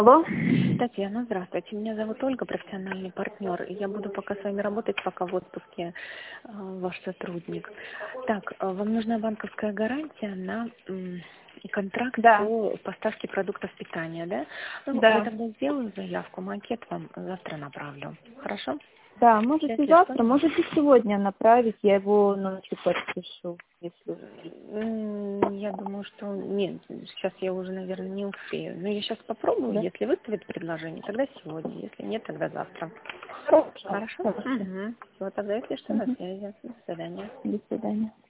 Алло. Татьяна, здравствуйте. Меня зовут Ольга, профессиональный партнер. И я буду пока с вами работать, пока в отпуске ваш сотрудник. Так, вам нужна банковская гарантия на контракт Да. по поставке продуктов питания, да? Ну, я Да. тогда сделаю заявку, макет вам завтра направлю. Хорошо? Да, можете Если что, завтра, можете сегодня направить, я его ночью подпишу, если я думаю, что нет, сейчас я уже, наверное, не успею. Но я сейчас попробую, да. если выставит предложение, тогда сегодня, если нет, тогда завтра. Хорошо. Хорошо? Хорошо. Угу. Все, тогда если что, на Мгм. связи. До свидания. До свидания.